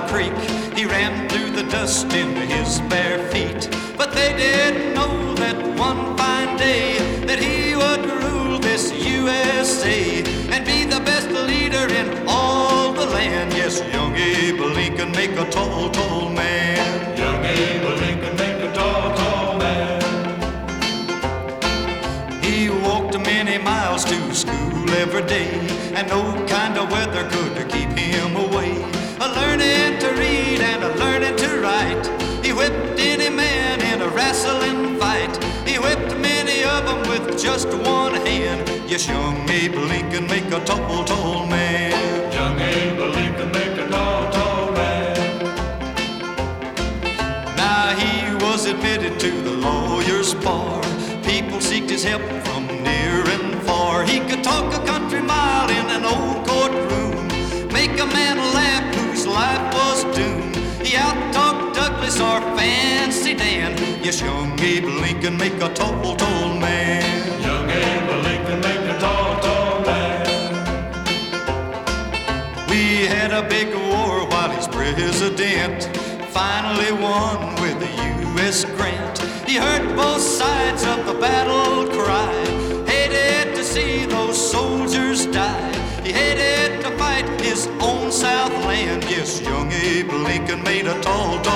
creek. He ran through the dust into his bare feet. But they didn't know that one fine day that he would rule this USA and be the best leader in all the land. Yes, young Abe Lincoln make a tall, tall man. Young Abe Lincoln make a tall, tall man. He walked many miles to school every day, and no kind of weather could keep him away. Learning to read and learning to write, he whipped any man in a wrestling fight. He whipped many of them with just one hand. Yes, young Abe Lincoln make a tall, tall man. Young Abe Lincoln make a tall, tall man. Now he was admitted to the lawyer's bar. People seeked his help from near and far. He could talk a country mile in an old courtroom, make a man laugh whose life was doomed. He out-talked Douglas or Fancy Dan. Yes, young Abe Lincoln make a tall, tall man. Young Abe Lincoln make a tall, tall man. We had a big war while he's president, finally won with the U.S. grant. He heard both sides of the battle cry, hated to see those soldiers die. He hated to fight his own Southland. Yes, young Abe Lincoln made a tall, tall